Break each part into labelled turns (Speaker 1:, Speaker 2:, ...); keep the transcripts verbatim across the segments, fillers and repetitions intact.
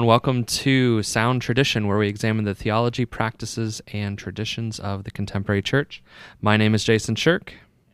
Speaker 1: and welcome to Sound Tradition, where we examine the theology, practices, and traditions of the contemporary church. My name is Jason Shirk.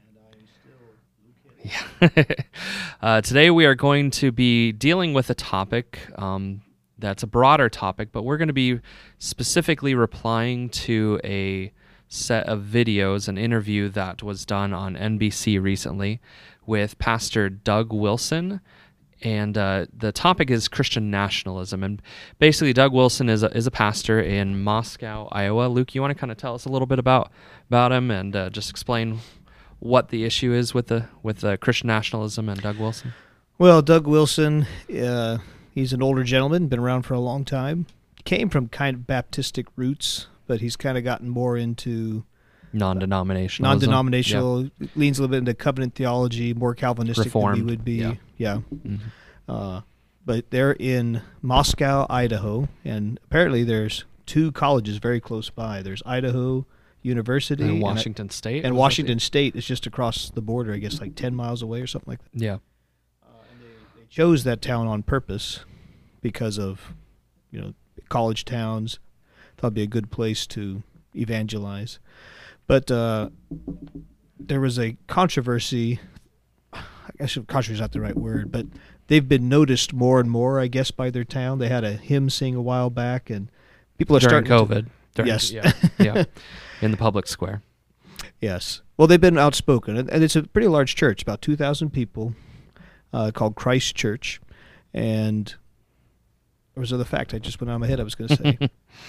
Speaker 1: And I am still Luke. Yeah. uh, today we are going to be dealing with a topic um, that's a broader topic, but we're going to be specifically replying to a set of videos, an interview that was done on N B C recently with Pastor Doug Wilson. And uh, the topic is Christian nationalism. And basically, Doug Wilson is a, is a pastor in Moscow, Iowa. Luke, you want to kind of tell us a little bit about about him and uh, just explain what the issue is with the with the Christian nationalism and Doug Wilson?
Speaker 2: Well, Doug Wilson, uh, he's an older gentleman, been around for a long time. Came from kind of Baptistic roots, but he's kind of gotten more into
Speaker 1: non-denominational.
Speaker 2: Non-denominational, yeah. Leans a little bit into covenant theology, more Calvinistic
Speaker 1: Reformed.
Speaker 2: than we would be.
Speaker 1: Yeah.
Speaker 2: yeah.
Speaker 1: Mm-hmm.
Speaker 2: Uh, but they're in Moscow, Idaho, and apparently there's two colleges very close by. There's Idaho University
Speaker 1: and Washington
Speaker 2: and,
Speaker 1: State.
Speaker 2: And Washington State is just across the border, I guess, like ten miles away or something like that.
Speaker 1: Yeah.
Speaker 2: Uh, and they, they chose that town on purpose because of, you know, college towns. Thought it'd be a good place to evangelize. But uh, there was a controversy. I guess controversy is not the right word, but they've been noticed more and more, I guess, by their town. They had a hymn sing a while back, and people are
Speaker 1: During
Speaker 2: starting
Speaker 1: COVID.
Speaker 2: to...
Speaker 1: During,
Speaker 2: yes.
Speaker 1: Yeah, yeah, in the public square.
Speaker 2: Yes. Well, they've been outspoken, and, and it's a pretty large church, about two thousand people, uh, called Christ Church. And there was another fact I just went out of my head I was going to say.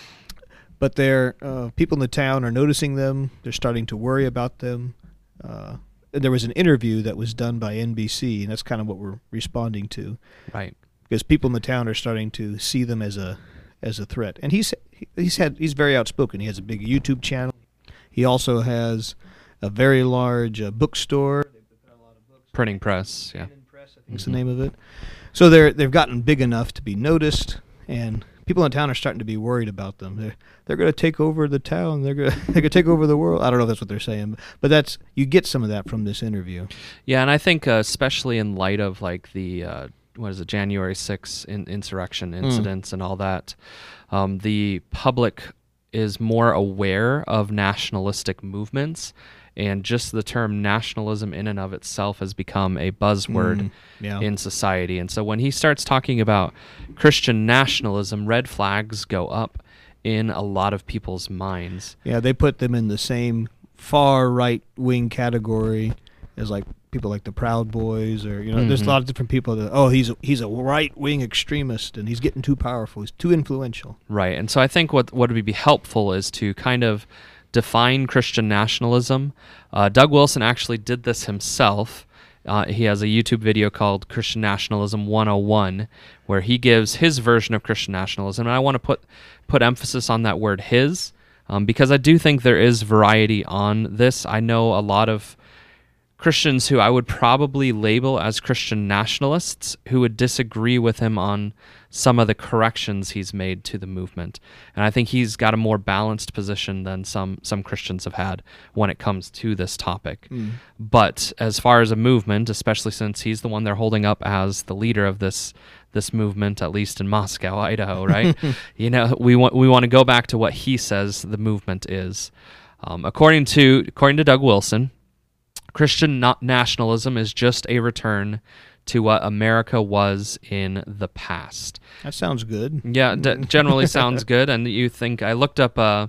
Speaker 2: But they're, uh, people in the town are noticing them. They're starting to worry about them. Uh, there was an interview that was done by N B C, and that's kind of what we're responding to.
Speaker 1: Right.
Speaker 2: Because people in the town are starting to see them as a as a threat. And he's he's had he's very outspoken. He has a big YouTube channel. He also has a very large uh, bookstore. They put out a lot of books.
Speaker 1: Printing press, yeah.
Speaker 2: Printing press, I think is the name of it. So they're they've gotten big enough to be noticed, and people in town are starting to be worried about them. They're they're going to take over the town. They're going to they're going to take over the world. I don't know if that's what they're saying, but that's you get some of that from this interview.
Speaker 1: Yeah, and I think uh, especially in light of like the uh, what is it, January sixth in, insurrection incidents mm. and all that, um, the public is more aware of nationalistic movements. And just the term nationalism in and of itself has become a buzzword
Speaker 2: mm, yeah.
Speaker 1: in society. And so when he starts talking about Christian nationalism, red flags go up in a lot of people's minds.
Speaker 2: Yeah, they put them in the same far right-wing category as like people like the Proud Boys, or you know, mm-hmm. there's a lot of different people that, oh, he's a, he's a right-wing extremist and he's getting too powerful, he's too influential.
Speaker 1: Right, and so I think what, what would be helpful is to kind of define Christian nationalism. Uh, Doug Wilson actually did this himself. Uh, he has a YouTube video called Christian Nationalism one oh one, where he gives his version of Christian nationalism. And I want to put put emphasis on that word his, um, because I do think there is variety on this. I know a lot of Christians who I would probably label as Christian nationalists who would disagree with him on some of the corrections he's made to the movement. And I think he's got a more balanced position than some some Christians have had when it comes to this topic. Mm. But as far as a movement, especially since he's the one they're holding up as the leader of this this movement, at least in Moscow, Idaho, right? you know, we want we want to go back to what he says the movement is. Um, according to according to Doug Wilson, Christian na- nationalism is just a return to what America was in the past.
Speaker 2: That sounds good.
Speaker 1: Yeah, d- generally sounds good. And you think, I looked up a,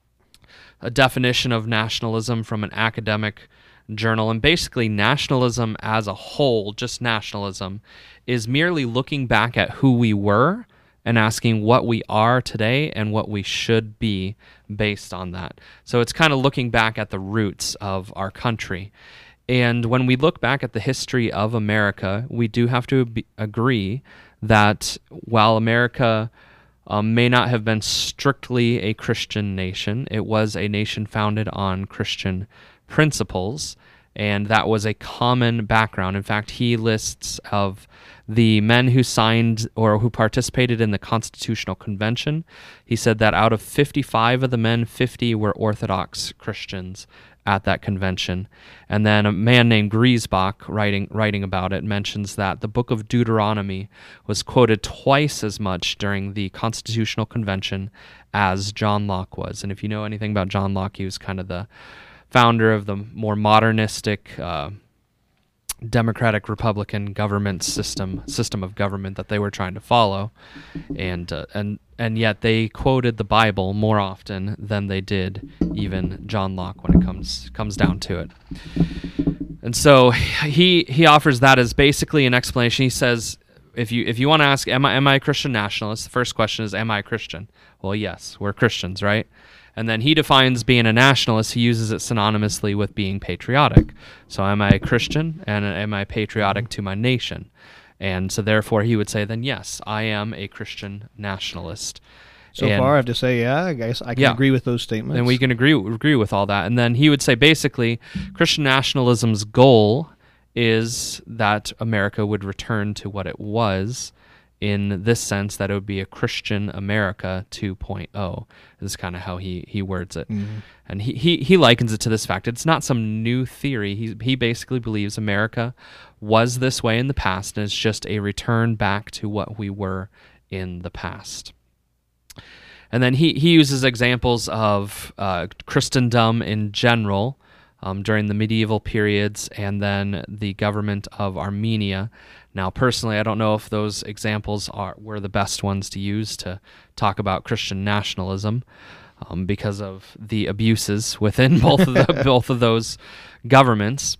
Speaker 1: a definition of nationalism from an academic journal, and basically nationalism as a whole, just nationalism, is merely looking back at who we were and asking what we are today and what we should be based on that. So it's kind of looking back at the roots of our country. And when we look back at the history of America, we do have to be, agree that while America um, may not have been strictly a Christian nation, it was a nation founded on Christian principles, and that was a common background. In fact, he lists of the men who signed or who participated in the Constitutional Convention. He said that out of fifty-five of the men, fifty were Orthodox Christians. at that convention. And then a man named Griesbach, writing writing about it, mentions that the book of Deuteronomy was quoted twice as much during the Constitutional Convention as John Locke was. And if you know anything about John Locke, he was kind of the founder of the more modernistic uh, democratic republican government system system of government that they were trying to follow, and uh, and and yet they quoted the Bible more often than they did even John Locke when it comes comes down to it. And so he he offers that as basically an explanation. He says, if you if you want to ask, am I am I a Christian nationalist? The first question is, am I a Christian? Well, yes, we're Christians, right? And then he defines being a nationalist. He uses it synonymously with being patriotic. So am I a Christian, and am I patriotic to my nation? And so therefore he would say then, yes, I am a Christian nationalist.
Speaker 2: So
Speaker 1: and
Speaker 2: far I have to say, yeah, I guess I can
Speaker 1: yeah,
Speaker 2: agree with those statements.
Speaker 1: and we can agree agree with all that. And then he would say basically Christian nationalism's goal is that America would return to what it was, in this sense that it would be a Christian America two point oh. This is kind of how he, he words it. Mm-hmm. And he, he, he likens it to this fact. It's not some new theory. He, he basically believes America was this way in the past, and it's just a return back to what we were in the past. And then he, he uses examples of uh, Christendom in general um, during the medieval periods, and then the government of Armenia. Now, personally, I don't know if those examples are were the best ones to use to talk about Christian nationalism, um, because of the abuses within both of the, both of those governments.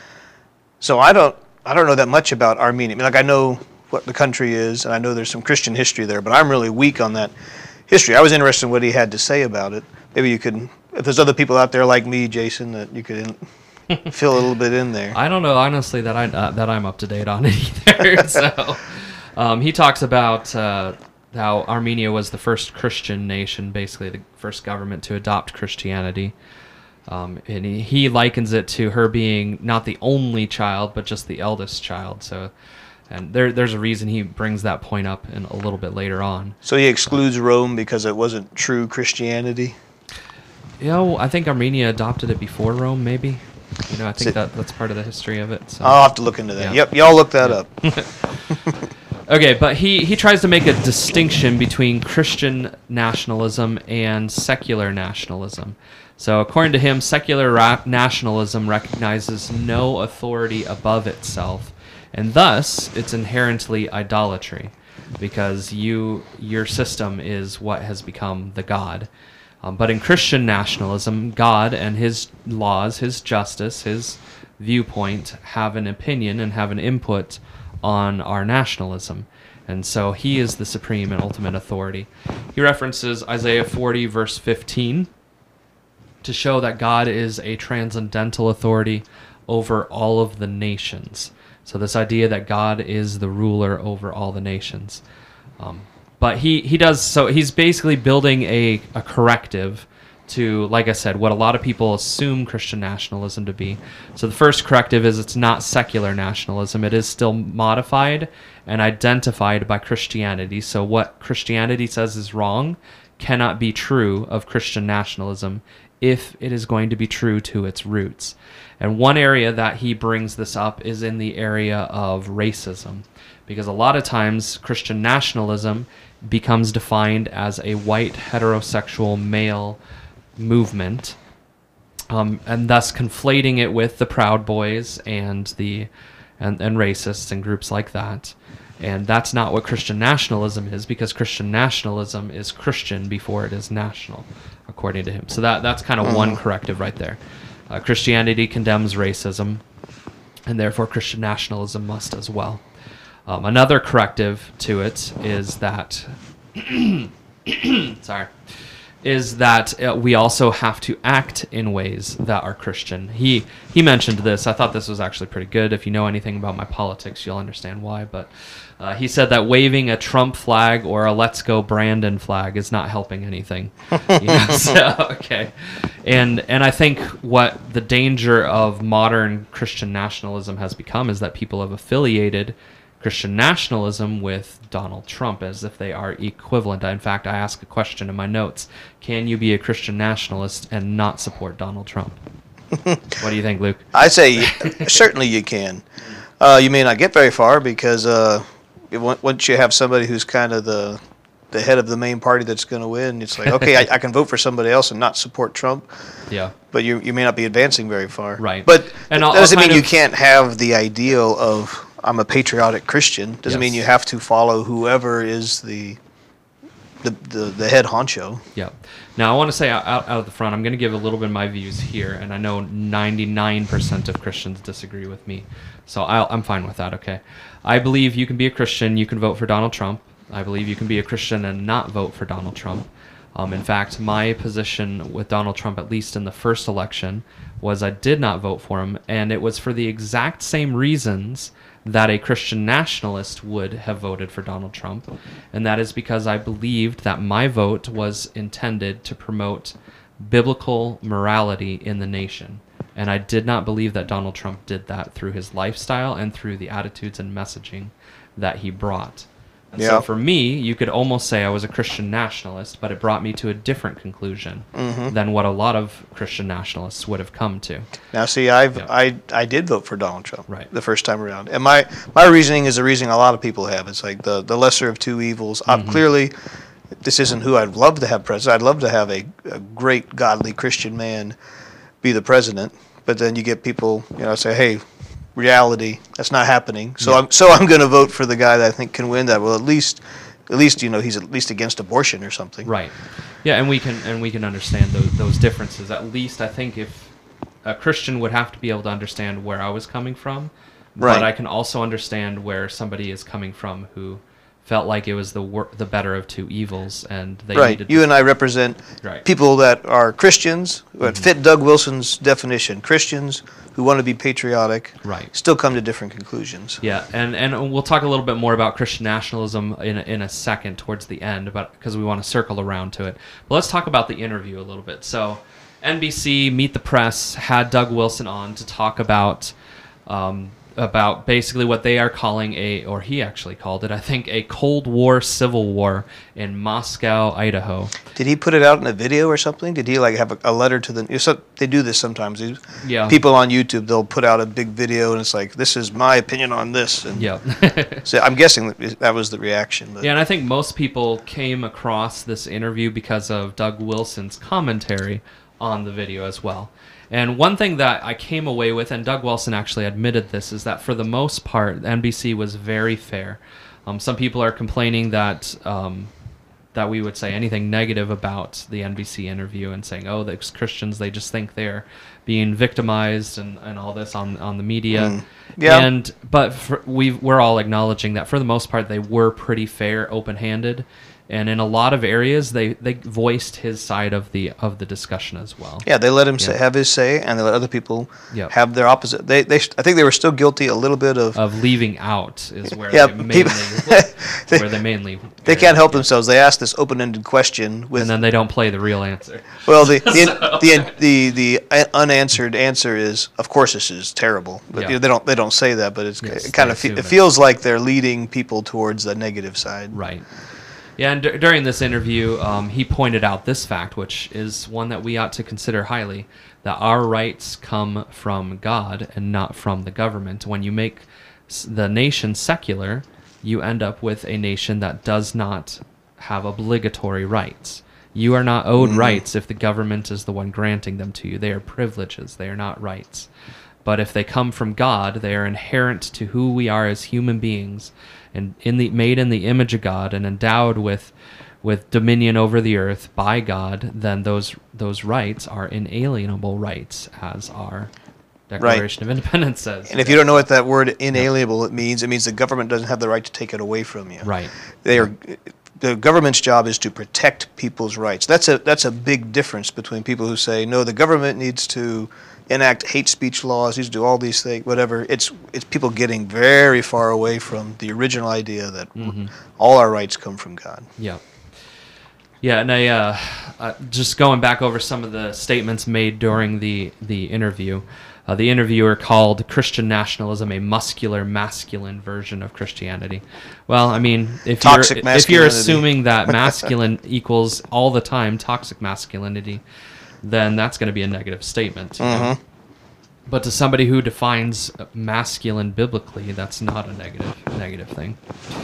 Speaker 3: So I don't I don't know that much about Armenia. I mean, like, I know what the country is, and I know there's some Christian history there, but I'm really weak on that history. I was interested in what he had to say about it. Maybe you could, if there's other people out there like me, Jason, that you could in, fill a little bit in there.
Speaker 1: I don't know, honestly, that I uh, that I'm up to date on it either. So um, he talks about uh, how Armenia was the first Christian nation, basically the first government to adopt Christianity. Um, and he, he likens it to her being not the only child, but just the eldest child. So, and there there's a reason he brings that point up in a little bit later on.
Speaker 3: So he excludes Rome because it wasn't true Christianity?
Speaker 1: You know, I think Armenia adopted it before Rome, maybe. You know, I think that that's part of the history of it. So.
Speaker 3: I'll have to look into that.
Speaker 1: Yeah.
Speaker 3: Yep, y'all look that
Speaker 1: yeah.
Speaker 3: up.
Speaker 1: Okay, but he, he tries to make a distinction between Christian nationalism and secular nationalism. So according to him, secular ra- nationalism recognizes no authority above itself, and thus it's inherently idolatry, because you your system is what has become the God. Um, but in Christian nationalism, God and his laws, his justice, his viewpoint have an opinion and have an input on our nationalism. And so he is the supreme and ultimate authority. He references Isaiah forty, verse fifteen, to show that God is a transcendental authority over all of the nations. So this idea that God is the ruler over all the nations. Um, But he, he does, so he's basically building a, a corrective to, like I said, what a lot of people assume Christian nationalism to be. So the first corrective is it's not secular nationalism. It is still modified and identified by Christianity. So what Christianity says is wrong cannot be true of Christian nationalism if it is going to be true to its roots. And one area that he brings this up is in the area of racism, because a lot of times Christian nationalism becomes defined as a white heterosexual male movement, um, and thus conflating it with the Proud Boys and the and, and racists and groups like that. And that's not what Christian nationalism is, because Christian nationalism is Christian before it is national, according to him. So that that's kind of mm. one corrective right there. Uh, Christianity condemns racism, and therefore Christian nationalism must as well. Um, another corrective to it is that, sorry, is that uh, we also have to act in ways that are Christian. He he mentioned this. I thought this was actually pretty good. If you know anything about my politics, you'll understand why. But uh, he said that waving a Trump flag or a Let's Go Brandon flag is not helping anything. You know, so, okay, and and I think what the danger of modern Christian nationalism has become is that people have affiliated Christian nationalism with Donald Trump as if they are equivalent. In fact, I ask a question in my notes: can you be a Christian nationalist and not support Donald Trump? What do you think, Luke?
Speaker 3: I say certainly you can. Uh, you may not get very far because uh, it, once you have somebody who's kind of the the head of the main party that's going to win, it's like, okay, I, I can vote for somebody else and not support Trump.
Speaker 1: Yeah.
Speaker 3: But you you may not be advancing very far.
Speaker 1: Right.
Speaker 3: But
Speaker 1: And
Speaker 3: that
Speaker 1: I'll-
Speaker 3: doesn't
Speaker 1: I'll
Speaker 3: mean
Speaker 1: kind
Speaker 3: you
Speaker 1: of-
Speaker 3: can't have the ideal of I'm a patriotic Christian. Doesn't mean
Speaker 1: Yes.
Speaker 3: you have to follow whoever is the the the, the head honcho.
Speaker 1: Yeah. Now, I want to say out, out of the front, I'm going to give a little bit of my views here, and I know ninety-nine percent of Christians disagree with me, so I'll, I'm fine with that, okay? I believe you can be a Christian, you can vote for Donald Trump. I believe you can be a Christian and not vote for Donald Trump. Um, in fact, my position with Donald Trump, at least in the first election, was I did not vote for him, and it was for the exact same reasons that a Christian nationalist would have voted for Donald Trump, and that is because I believed that my vote was intended to promote biblical morality in the nation. And I did not believe that Donald Trump did that through his lifestyle and through the attitudes and messaging that he brought. And
Speaker 3: Yeah.
Speaker 1: so for me, you could almost say I was a Christian nationalist, but it brought me to a different conclusion
Speaker 3: Mm-hmm.
Speaker 1: than what a lot of Christian nationalists would have come to.
Speaker 3: Now, see, I've
Speaker 1: Yeah.
Speaker 3: I I did vote for Donald Trump
Speaker 1: Right.
Speaker 3: the first time around, and my my reasoning is the reasoning a lot of people have. It's like the the lesser of two evils.
Speaker 1: Mm-hmm.
Speaker 3: I'm clearly, this isn't who I'd love to have president. I'd love to have a, a great godly Christian man be the president, but then you get people, you know, say, hey, reality, that's not happening. So
Speaker 1: Yeah.
Speaker 3: I'm so I'm going to vote for the guy that I think can win that. Well, at least at least you know he's at least against abortion or something.
Speaker 1: Right. Yeah, and we can and we can understand those those differences. At least I think if a Christian would have to be able to understand where I was coming from,
Speaker 3: Right.
Speaker 1: but I can also understand where somebody is coming from who felt like it was the wor- the better of two evils, and they
Speaker 3: Right.
Speaker 1: needed
Speaker 3: You
Speaker 1: to-
Speaker 3: and I represent
Speaker 1: Right.
Speaker 3: people that are Christians, who
Speaker 1: Mm-hmm.
Speaker 3: fit Doug Wilson's definition. Christians who want to be patriotic,
Speaker 1: Right.
Speaker 3: still come to different conclusions.
Speaker 1: Yeah, and, and we'll talk a little bit more about Christian nationalism in a, in a second towards the end, but because we want to circle around to it. But let's talk about the interview a little bit. So, N B C Meet the Press had Doug Wilson on to talk about um, about basically what they are calling a, or he actually called it, I think, a Cold War civil war in Moscow, Idaho.
Speaker 3: Did he put it out in a video or something? Did he like have a, a letter to the? You know, so- they do this sometimes. These
Speaker 1: Yeah.
Speaker 3: People on YouTube, they'll put out a big video and it's like, "This is my opinion on this." And
Speaker 1: Yeah.
Speaker 3: so I'm guessing that that was the reaction. But
Speaker 1: Yeah, and I think most people came across this interview because of Doug Wilson's commentary on the video as well. And one thing that I came away with, and Doug Wilson actually admitted this, is that for the most part, N B C was very fair. Um, some people are complaining that um, that we would say anything negative about the N B C interview and saying, oh, those Christians, they just think they're being victimized and, and all this on, on the media.
Speaker 3: Mm. Yeah.
Speaker 1: And but for, we we're all acknowledging that for the most part they were pretty fair, open-handed, and in a lot of areas they, they voiced his side of the of the discussion as well.
Speaker 3: yeah, they let him say,
Speaker 1: Yeah.
Speaker 3: have his say, and they let other people
Speaker 1: Yep.
Speaker 3: have their opposite. They, they, I think they were still guilty a little bit of.
Speaker 1: Of leaving out is where
Speaker 3: Yeah,
Speaker 1: they mainly
Speaker 3: people- they-
Speaker 1: where they mainly
Speaker 3: They
Speaker 1: erred.
Speaker 3: can't help themselves. They ask this open-ended question with
Speaker 1: and then they don't play the real answer.
Speaker 3: well, the the, the the the unanswered answer is, of course, this is terrible. But
Speaker 1: Yeah.
Speaker 3: you know, they don't they don't say that, but it's
Speaker 1: Yes,
Speaker 3: it kind
Speaker 1: they
Speaker 3: of fe-
Speaker 1: assume
Speaker 3: it
Speaker 1: it.
Speaker 3: feels like they're leading people towards the negative side.
Speaker 1: Right. Yeah, and d- during this interview, um, he pointed out this fact, which is one that we ought to consider highly, that our rights come from God and not from the government. When you make s- the nation secular, you end up with a nation that does not have obligatory rights. You are not owed rights if the government is the one granting them to you. They are privileges. They are not rights. But if they come from God, they are inherent to who we are as human beings, and in the made in the image of God and endowed with with dominion over the earth by God. Then those those rights are inalienable rights, as our Declaration of Independence says.
Speaker 3: And if you don't know what that word inalienable it means, it means the government doesn't have the right to take it away from you.
Speaker 1: Right.
Speaker 3: They are. The government's job is to protect people's rights. That's a that's a big difference between people who say no, the government needs to enact hate speech laws, needs to do all these things, whatever. It's it's people getting very far away from the original idea that
Speaker 1: Mm-hmm.
Speaker 3: all our rights come from God.
Speaker 1: Yeah. Yeah, and I uh, uh, just going back over some of the statements made during the the interview. Uh, the interviewer called Christian nationalism a muscular, masculine version of Christianity. Well, I mean, if
Speaker 3: Toxic
Speaker 1: you're if you're
Speaker 3: masculinity.
Speaker 1: assuming that masculine equals all the time toxic masculinity, then that's going to be a negative statement. You know? But to somebody who defines masculine biblically, that's not a negative negative thing.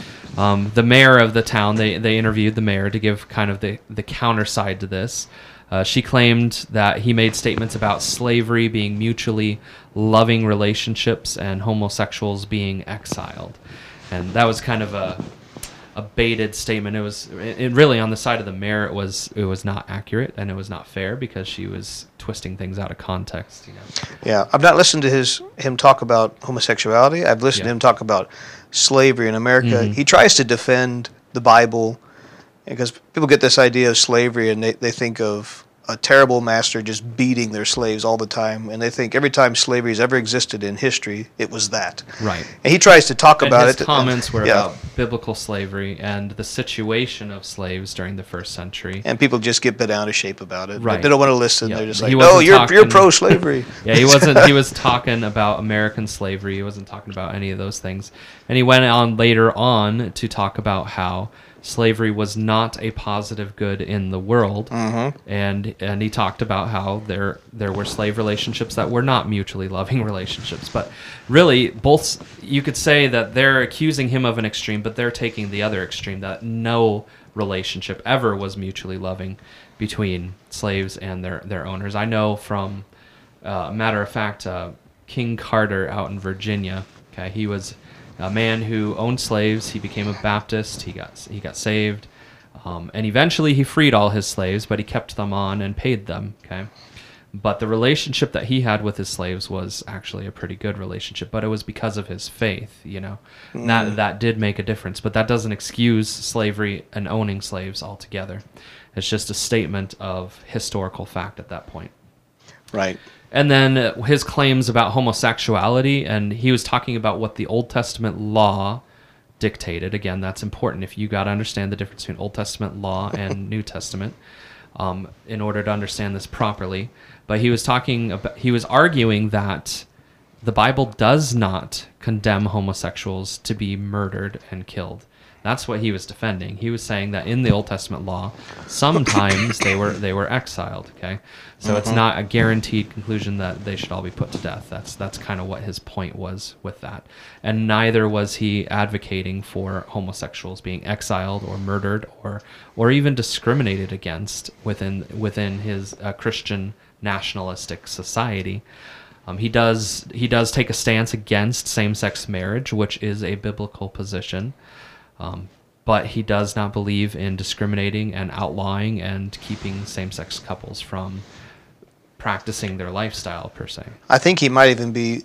Speaker 1: Um, the mayor of the town, they, they interviewed the mayor to give kind of the, the counter side to this. Uh, she claimed that he made statements about slavery being mutually loving relationships and homosexuals being exiled. And that was kind of a a baited statement. It was it, it really on the side of the mayor. It was it was not accurate and it was not fair because she was twisting things out of context. You know.
Speaker 3: Yeah, I've not listened to his him talk about homosexuality. I've listened
Speaker 1: Yeah.
Speaker 3: to him talk about slavery in America.
Speaker 1: Mhm.
Speaker 3: He tries to defend the Bible because people get this idea of slavery and they, they think of a terrible master just beating their slaves all the time, and they think every time slavery has ever existed in history, it was that.
Speaker 1: Right.
Speaker 3: And he tries to talk
Speaker 1: And
Speaker 3: about
Speaker 1: his
Speaker 3: it.
Speaker 1: comments were
Speaker 3: yeah.
Speaker 1: about biblical slavery and the situation of slaves during the first century.
Speaker 3: And people just get bent out of shape about it.
Speaker 1: Right.
Speaker 3: They don't want to listen.
Speaker 1: Yeah.
Speaker 3: They're just
Speaker 1: He
Speaker 3: like, no,
Speaker 1: wasn't
Speaker 3: you're
Speaker 1: talking-
Speaker 3: you're pro-slavery.
Speaker 1: Yeah, he wasn't. He was talking about American slavery. He wasn't talking about any of those things. And he went on later on to talk about how slavery was not a positive good in the world,
Speaker 3: Mm-hmm.
Speaker 1: and and he talked about how there there were slave relationships that were not mutually loving relationships. But really, both you could say that they're accusing him of an extreme, but they're taking the other extreme, that no relationship ever was mutually loving between slaves and their their owners. I know from uh, matter of fact, uh, King Carter out in Virginia. Okay, he was a man who owned slaves. He became a Baptist. He got he got saved, um, and eventually he freed all his slaves, but he kept them on and paid them. Okay, but the relationship that he had with his slaves was actually a pretty good relationship. But it was because of his faith, you know.
Speaker 3: Mm.
Speaker 1: That that did make a difference. But that doesn't excuse slavery and owning slaves altogether. It's just a statement of historical fact at that point.
Speaker 3: Right.
Speaker 1: And then uh, his claims about homosexuality, and he was talking about what the Old Testament law dictated. Again, that's important if you got to understand the difference between Old Testament law and New Testament um, in order to understand this properly. But he was talking about, he was arguing that the Bible does not condemn homosexuals to be murdered and killed. That's what he was defending. He was saying that in the Old Testament law, sometimes they were they were exiled. Okay, so it's not a guaranteed conclusion that they should all be put to death. That's that's kind of what his point was with that. And neither was he advocating for homosexuals being exiled or murdered or or even discriminated against within within his uh, Christian nationalistic society. Um, he does he does take a stance against same-sex marriage, which is a biblical position. Um, but he does not believe in discriminating and outlawing and keeping same-sex couples from practicing their lifestyle, per se.
Speaker 3: I think he might even be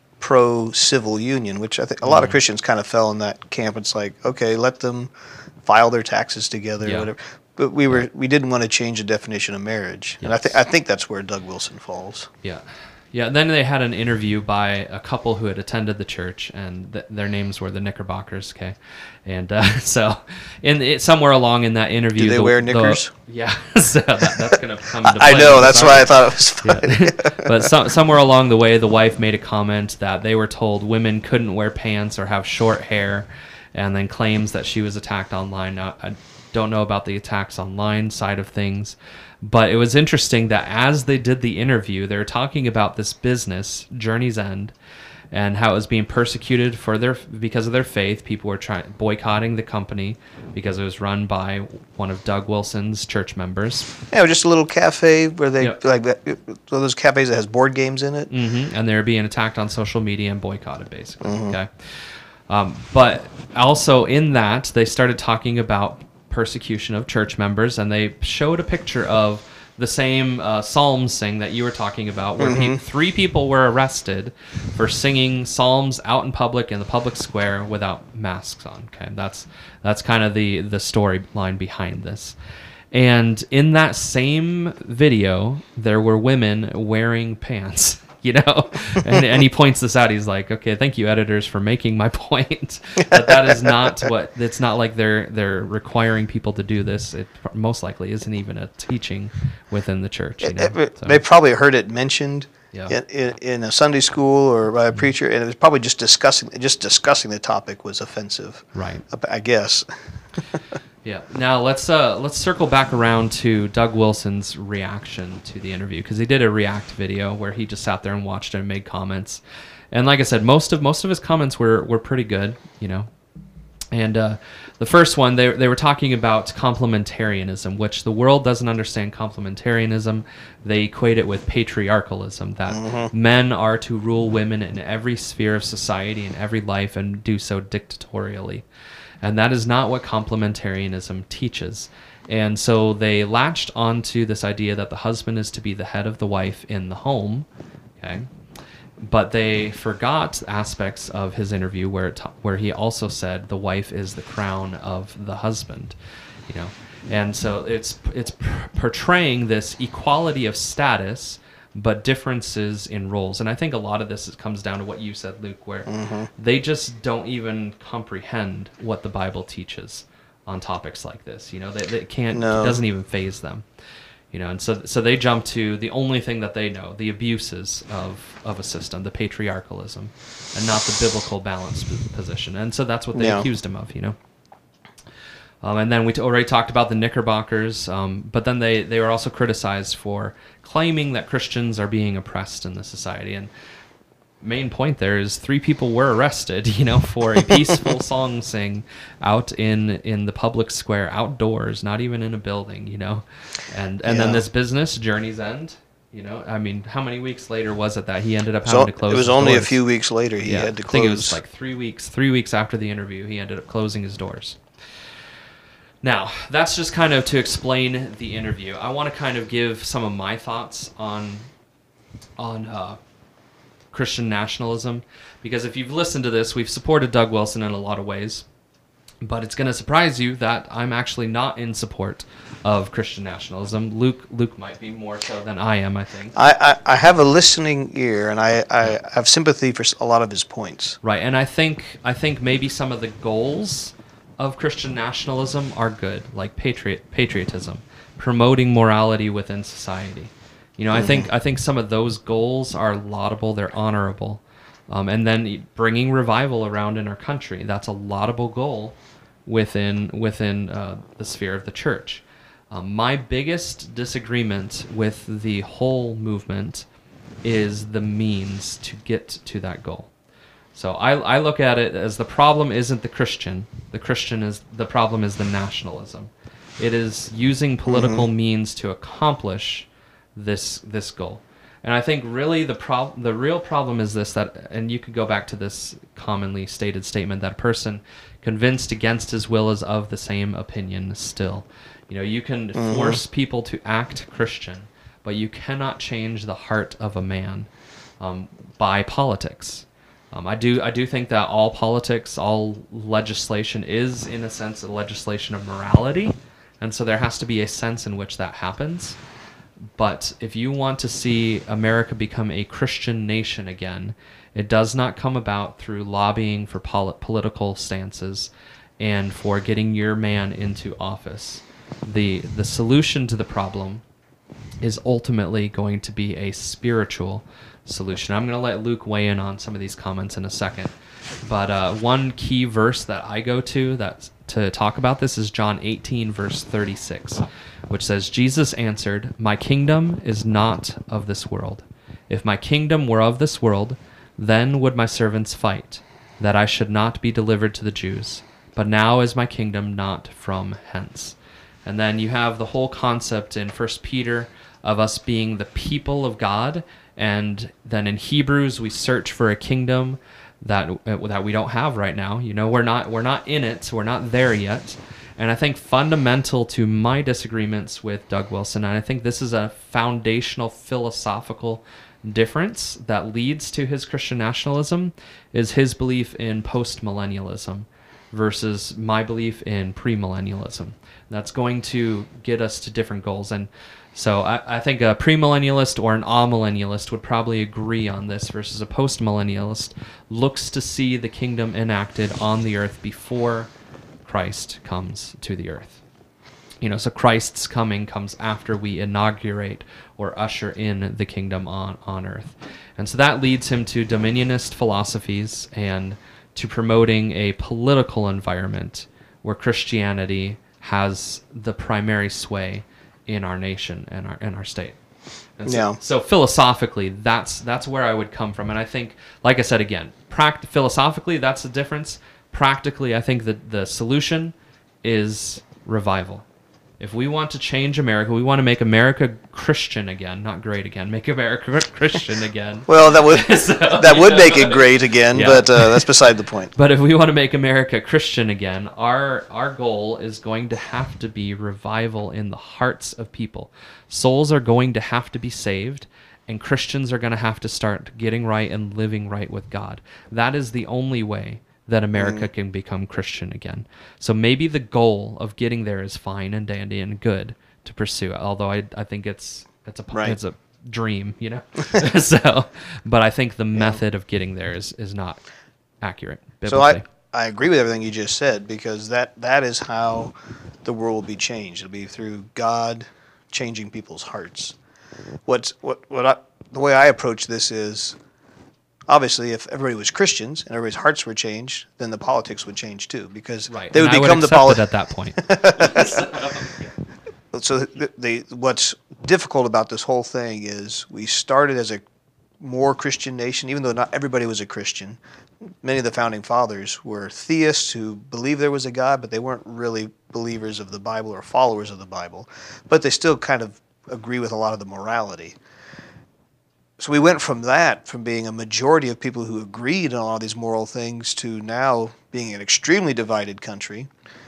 Speaker 3: pro-civil union, which I think a lot of
Speaker 1: Mm.
Speaker 3: Christians kind of fell in that camp. It's like, okay, let them file their taxes together,
Speaker 1: Yeah.
Speaker 3: or whatever. But we were we didn't want to change the definition of marriage, and I think I think that's where Doug Wilson falls.
Speaker 1: Yeah. Yeah, then they had an interview by a couple who had attended the church, and th- their names were the Knickerbockers, okay? And uh, so in it, somewhere along in that interview...
Speaker 3: Do they
Speaker 1: the-
Speaker 3: wear
Speaker 1: the-
Speaker 3: knickers?
Speaker 1: yeah, so that, that's going to come into play.
Speaker 3: I know,
Speaker 1: in
Speaker 3: that's
Speaker 1: this
Speaker 3: why I
Speaker 1: article.
Speaker 3: thought it was funny.
Speaker 1: Yeah. But so, somewhere along the way, the wife made a comment that they were told women couldn't wear pants or have short hair, and then claims that she was attacked online. Now, I don't know about the attacks online side of things, but it was interesting that as they did the interview, they were talking about this business, Journey's End, and how it was being persecuted for their because of their faith. People were trying boycotting the company because it was run by one of Doug Wilson's church members.
Speaker 3: Yeah, just a little cafe where they
Speaker 1: Yep.
Speaker 3: like that. One of those cafes that has board games in it.
Speaker 1: Mm-hmm. And they were being attacked on social media and boycotted, basically. Okay, um, but also in that they started talking about persecution of church members, and they showed a picture of the same uh, psalms sing that you were talking about, where pe- three people were arrested for singing psalms out in public in the public square without masks on. Okay, that's that's kind of the the storyline behind this. And in that same video, there were women wearing pants. You know, and, and he points this out. He's like, "Okay, thank you, editors, for making my point. But that is not what. It's not like they're they're requiring people to do this. It most likely isn't even a teaching within the church. You know?
Speaker 3: It- it-
Speaker 1: So,
Speaker 3: They probably heard it mentioned
Speaker 1: Yeah.
Speaker 3: in, in, in a Sunday school or by a preacher, and it was probably just discussing just discussing the topic was offensive.
Speaker 1: right.
Speaker 3: I guess.
Speaker 1: Yeah. Now let's uh, let's circle back around to Doug Wilson's reaction to the interview, because he did a react video where he just sat there and watched it and made comments. And like I said, most of most of his comments were, were pretty good, you know. And uh, the first one, they they were talking about complementarianism, which the world doesn't understand complementarianism. They equate it with patriarchalism, that mm-hmm. men are to rule women in every sphere of society and every life and do so dictatorially. And that is not what complementarianism teaches. And so they latched onto this idea that the husband is to be the head of the wife in the home, okay? But they forgot aspects of his interview where it ta- where he also said the wife is the crown of the husband, you know. And so it's it's portraying this equality of status, but differences in roles. And I think a lot of this comes down to what you said, Luke, where mm-hmm. they just don't even comprehend what the Bible teaches on topics like this. You know, they, they can't, no. It doesn't even faze them. You know, and so so they jump to the only thing that they know, the abuses of, of a system, the patriarchalism, and not the biblical balanced position. And so that's what they yeah. accused him of, you know. Um, and then we t- already talked about the Knickerbockers, um, but then they, they were also criticized for claiming that Christians are being oppressed in the society. And main point there is three people were arrested, you know, for a peaceful song sing out in in the public square, outdoors, not even in a building, you know. And and yeah. then this business, Journey's End, you know, I mean, how many weeks later was it that he ended up having so, to close? It was
Speaker 3: his
Speaker 1: only
Speaker 3: doors? a few weeks later he
Speaker 1: yeah,
Speaker 3: had to close.
Speaker 1: I think it was like three weeks, three weeks after the interview, he ended up closing his doors. Now, that's just kind of to explain the interview. I want to kind of give some of my thoughts on on uh, Christian nationalism, because if you've listened to this, we've supported Doug Wilson in a lot of ways, but it's going to surprise you that I'm actually not in support of Christian nationalism. Luke Luke might be more so than I am, I think.
Speaker 3: I, I, I have a listening ear, and I, I have sympathy for a lot of his points.
Speaker 1: Right, and I think I think maybe some of the goals of Christian nationalism are good, like patriot patriotism, promoting morality within society. You know, mm-hmm. I think I think some of those goals are laudable, they're honorable. Um, and then bringing revival around in our country, that's a laudable goal within within uh, the sphere of the church. Um, my biggest disagreement with the whole movement is the means to get to that goal. So I, I look at it as the problem isn't the Christian. The Christian is the problem is the nationalism. It is using political mm-hmm. means to accomplish this this goal. And I think really the prob- the real problem is this, that, and you could go back to this commonly stated statement, that a person convinced against his will is of the same opinion still. You know, you can mm-hmm. force people to act Christian, but you cannot change the heart of a man um, by politics. Um, I do I do think that all politics, all legislation is, in a sense, a legislation of morality, and so there has to be a sense in which that happens. But if you want to see America become a Christian nation again, it does not come about through lobbying for pol- political stances and for getting your man into office. The the solution to the problem is ultimately going to be a spiritual solution. I'm going to let Luke weigh in on some of these comments in a second. But uh, one key verse that I go to that to talk about this is John eighteen, verse thirty-six, which says, Jesus answered, "My kingdom is not of this world. If my kingdom were of this world, then would my servants fight, that I should not be delivered to the Jews. But now is my kingdom not from hence." And then you have the whole concept in First Peter of us being the people of God, and then in Hebrews we search for a kingdom that that we don't have right now. You know, we're not we're not in it, we're not there yet. And I think fundamental to my disagreements with Doug Wilson, and I think this is a foundational philosophical difference that leads to his Christian nationalism, is his belief in postmillennialism versus my belief in premillennialism. That's going to get us to different goals. And so I, I think a premillennialist or an amillennialist would probably agree on this, versus a postmillennialist looks to see the kingdom enacted on the earth before Christ comes to the earth. You know, so Christ's coming comes after we inaugurate or usher in the kingdom on, on earth. And so that leads him to dominionist philosophies and to promoting a political environment where Christianity has the primary sway in our nation and our in our state. And so,
Speaker 3: Yeah.
Speaker 1: so philosophically, that's that's where I would come from. And I think, like I said again, pract- philosophically, that's the difference. Practically, I think that the solution is revival. If we want to change America, we want to make America Christian again, not great again. Make America Christian again.
Speaker 3: Well, that would
Speaker 1: So,
Speaker 3: that
Speaker 1: you
Speaker 3: would
Speaker 1: know.
Speaker 3: make it great again,
Speaker 1: Yeah.
Speaker 3: but uh, that's beside the point.
Speaker 1: But if we want to make America Christian again, our our goal is going to have to be revival in the hearts of people. Souls are going to have to be saved, and Christians are going to have to start getting right and living right with God. That is the only way that America
Speaker 3: Mm.
Speaker 1: can become Christian again. So maybe the goal of getting there is fine and dandy and good to pursue, although I I think it's it's a
Speaker 3: Right.
Speaker 1: it's a dream, you know. So, but I think the method of getting there is is not accurate
Speaker 3: So
Speaker 1: biblically.
Speaker 3: I, I agree with everything you just said, because that, that is how the world will be changed. It'll be through God changing people's hearts. What's what what I, the way I approach this is, obviously, if everybody was Christians and everybody's hearts were changed, then the politics would change too, because
Speaker 1: Right.
Speaker 3: they would
Speaker 1: and I
Speaker 3: become
Speaker 1: would
Speaker 3: the
Speaker 1: accept
Speaker 3: politics.
Speaker 1: it at that point.
Speaker 3: So the, the what's difficult about this whole thing is we started as a more Christian nation, even though not everybody was a Christian. Many of the founding fathers were theists who believed there was a God, but they weren't really believers of the Bible or followers of the Bible. But they still kind of agree with a lot of the morality. So we went from that, from being a majority of people who agreed on all these moral things, to now being an extremely divided country.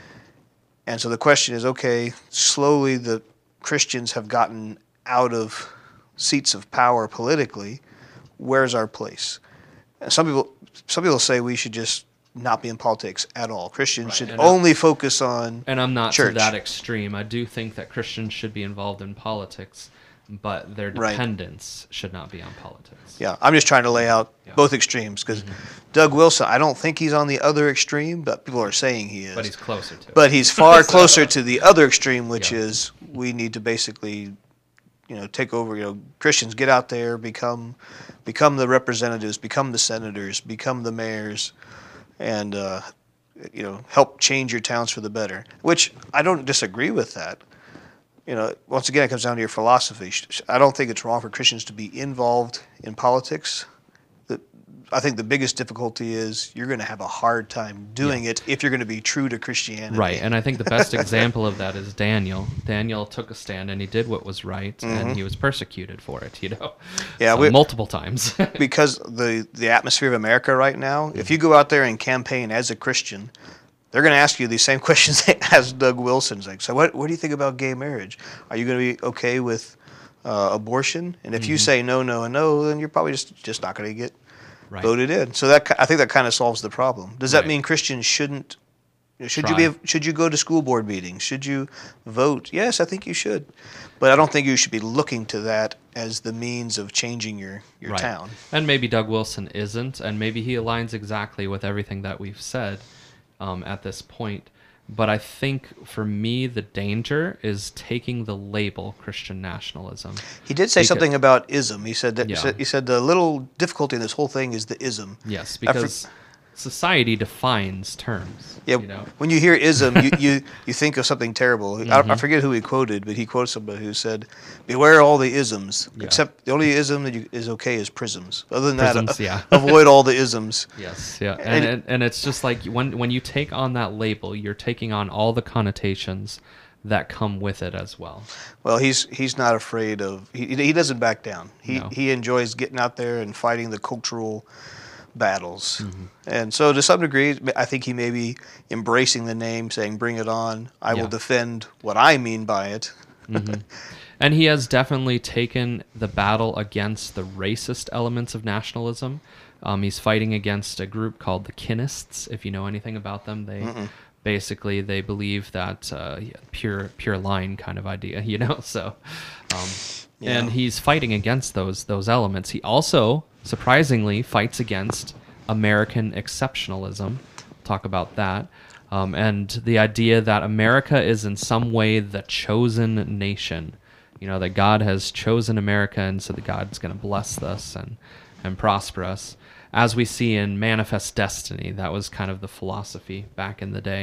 Speaker 3: And so the question is, okay, slowly the Christians have gotten out of seats of power politically. Where's our place? And some people, some people say we should just not be in politics at all. Christians
Speaker 1: Right,
Speaker 3: should
Speaker 1: and
Speaker 3: only focus on
Speaker 1: And I'm not
Speaker 3: church.
Speaker 1: to that extreme. I do think that Christians should be involved in politics, but their
Speaker 3: Right.
Speaker 1: dependence should not be on politics.
Speaker 3: Yeah, I'm just trying to lay out
Speaker 1: Yeah.
Speaker 3: both extremes, because Doug Wilson, I don't think he's on the other extreme, but people are saying he is.
Speaker 1: But he's closer to it.
Speaker 3: But he's far
Speaker 1: So-
Speaker 3: closer to the other extreme, which
Speaker 1: Yeah.
Speaker 3: is we need to basically, you know, take over. You know, Christians, get out there, become, become the representatives, become the senators, become the mayors, and uh, you know, help change your towns for the better. Which I don't disagree with that. You know, once again, it comes down to your philosophy. I don't think it's wrong for Christians to be involved in politics. The, I think the biggest difficulty is you're going to have a hard time doing it if you're going to be true to Christianity.
Speaker 1: Right, and I think the best example of that is Daniel. Daniel took a stand and he did what was right, and he was persecuted for it, you know,
Speaker 3: Mm-hmm. Yeah,
Speaker 1: So
Speaker 3: we-
Speaker 1: multiple times.
Speaker 3: Because the, the atmosphere of America right now, if you go out there and campaign as a Christian, they're going to ask you these same questions they asked Doug Wilson's. Like, so what, what do you think about gay marriage? Are you going to be okay with uh, abortion? And if you say no, no, and no, then you're probably just, just not going to get
Speaker 1: Right.
Speaker 3: voted in. So that ki- I think that kind of solves the problem. Does that
Speaker 1: Right.
Speaker 3: mean Christians shouldn't? Should
Speaker 1: Try.
Speaker 3: you be? Should you go to school board meetings? Should you vote? Yes, I think you should. But I don't think you should be looking to that as the means of changing your, your
Speaker 1: Right.
Speaker 3: town.
Speaker 1: And maybe Doug Wilson isn't, and maybe he aligns exactly with everything that we've said um, at this point. But I think for me, the danger is taking the label Christian nationalism.
Speaker 3: He did say
Speaker 1: Because-
Speaker 3: something about ism. He said that
Speaker 1: Yeah.
Speaker 3: he, said, he said the little difficulty in this whole thing is the ism.
Speaker 1: Yes,
Speaker 3: I for-
Speaker 1: because society defines terms.
Speaker 3: Yeah,
Speaker 1: You know?
Speaker 3: when you hear ism, you, you, you think of something terrible. I,
Speaker 1: Mm-hmm.
Speaker 3: I forget who he quoted, but he quoted somebody who said, "Beware all the isms,
Speaker 1: Yeah.
Speaker 3: except the only ism that you, is okay is prisms. Other than
Speaker 1: Prisms,
Speaker 3: that,
Speaker 1: yeah.
Speaker 3: avoid all the isms."
Speaker 1: Yes, yeah,
Speaker 3: And-
Speaker 1: and and, and it's just like when when you take on that label, you're taking on all the connotations that come with it as well.
Speaker 3: Well, he's he's not afraid of. He he doesn't back down. He
Speaker 1: No.
Speaker 3: he enjoys getting out there and fighting the cultural battles.
Speaker 1: Mm-hmm.
Speaker 3: And so, to some degree, I think he may be embracing the name, saying, "Bring it on! I
Speaker 1: Yeah.
Speaker 3: will defend what I mean by it."
Speaker 1: And he has definitely taken the battle against the racist elements of nationalism. Um, he's fighting against a group called the Kinnists. If you know anything about them, they basically they believe that uh, yeah, pure pure line kind of idea, you know. So, um,
Speaker 3: Yeah.
Speaker 1: and he's fighting against those those elements. He also surprisingly fights against American exceptionalism. Talk about that. Um, and the idea that America is in some way the chosen nation, you know, that God has chosen America, and so that God's going to bless us and, and prosper us. As we see in Manifest Destiny, that was kind of the philosophy back in the day.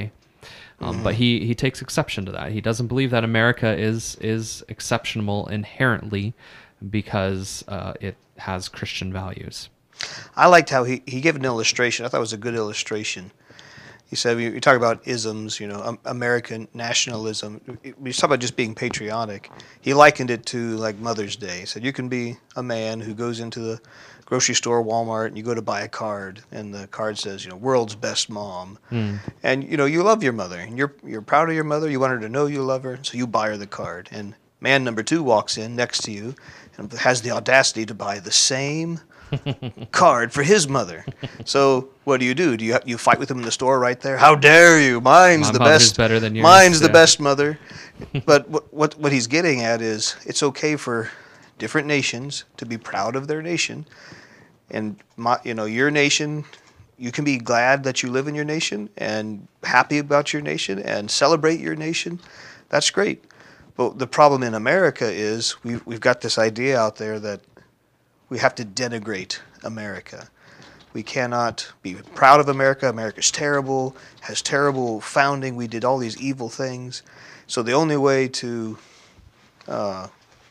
Speaker 1: Um, But he, he takes exception to that. He doesn't believe that America is is exceptional inherently because uh, it has Christian values.
Speaker 3: I liked how he, he gave an illustration. I thought it was a good illustration. He said, you, you talk about isms, you know, um, American nationalism. We talk about just being patriotic. He likened it to like Mother's Day. He said, you can be a man who goes into the grocery store, Walmart, and you go to buy a card, and the card says, you know, world's best mom.
Speaker 1: Mm.
Speaker 3: And, you know, you love your mother, and you're, you're proud of your mother. You want her to know you love her, so you buy her the card. And man number two walks in next to you and has the audacity to buy the same card for his mother. So what do you do? Do you you fight with him in the store right there? How dare you? Mine's
Speaker 1: My
Speaker 3: the
Speaker 1: mother's
Speaker 3: best.
Speaker 1: better than yours.
Speaker 3: Mine's the
Speaker 1: Yeah.
Speaker 3: best mother. But what, what what he's getting at is it's okay for different nations to be proud of their nation, and my, you know, your nation. You can be glad that you live in your nation and happy about your nation and celebrate your nation. That's great. But the problem in America is we've we've got this idea out there that we have to denigrate America. We cannot be proud of America. America's terrible, has terrible founding. We did all these evil things. So the only way to uh,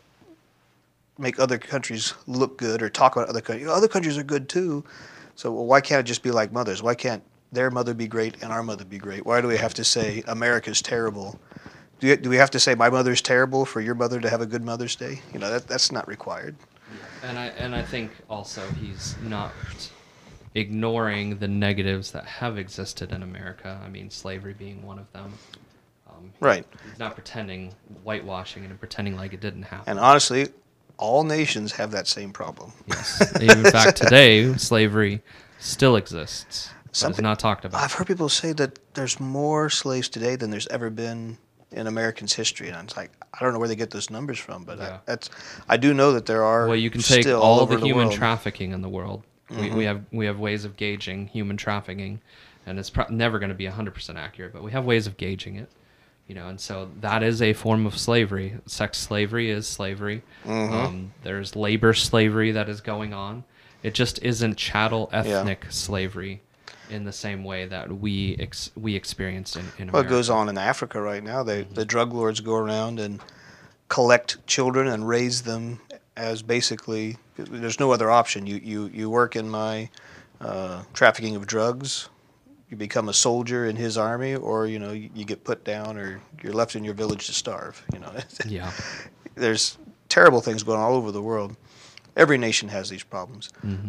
Speaker 3: make other countries look good or talk about other countries, other countries are good too. So well, why can't it just be like mothers? Why can't their mother be great and our mother be great? Why do we have to say America's terrible? Do, you, do we have to say my mother's terrible for your mother to have a good Mother's Day? You know, that, that's not required.
Speaker 1: And I and I think also he's not ignoring the negatives that have existed in America. I mean, slavery being one of them. Um,
Speaker 3: Right.
Speaker 1: He's not pretending, whitewashing it and pretending like it didn't happen.
Speaker 3: And honestly, all nations have that same problem.
Speaker 1: Yes. Even in fact, today, slavery still exists, but
Speaker 3: Some
Speaker 1: it's
Speaker 3: pe-
Speaker 1: not talked about.
Speaker 3: I've heard people say that there's more slaves today than there's ever been in Americans' history, and it's like I don't know where they get those numbers from, but
Speaker 1: Yeah.
Speaker 3: I, that's I do know that there are.
Speaker 1: Well, you can take
Speaker 3: still
Speaker 1: all
Speaker 3: over
Speaker 1: the human
Speaker 3: world.
Speaker 1: trafficking in the world. We, we have we have ways of gauging human trafficking, and it's pro- never going to be one hundred percent accurate, but we have ways of gauging it. You know, and so that is a form of slavery. Sex slavery is slavery.
Speaker 3: Mm-hmm.
Speaker 1: Um, there's labor slavery that is going on. It just isn't chattel ethnic slavery in the same way that we ex- we experienced in, in
Speaker 3: Well, it
Speaker 1: America.
Speaker 3: goes on in Africa right now. They, the drug lords go around and collect children and raise them as basically. There's no other option. You you you work in my uh, trafficking of drugs. You become a soldier in his army, or you know you, you get put down, or you're left in your village to starve. You know,
Speaker 1: Yeah.
Speaker 3: there's terrible things going on all over the world. Every nation has these problems.
Speaker 1: Mm-hmm.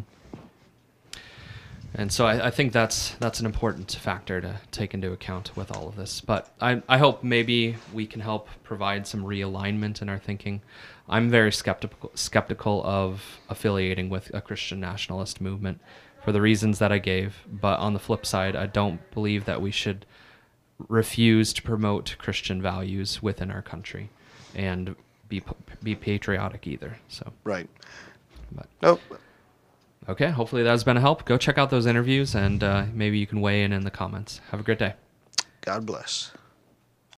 Speaker 1: And so I, I think that's that's an important factor to take into account with all of this. But I, I hope maybe we can help provide some realignment in our thinking. I'm very skeptical skeptical of affiliating with a Christian nationalist movement for the reasons that I gave. But on the flip side, I don't believe that we should refuse to promote Christian values within our country and be be patriotic either. So
Speaker 3: Right.
Speaker 1: But.
Speaker 3: Nope.
Speaker 1: Okay, hopefully that has been a help. Go check out those interviews, and uh, maybe you can weigh in in the comments. Have a great day.
Speaker 3: God bless.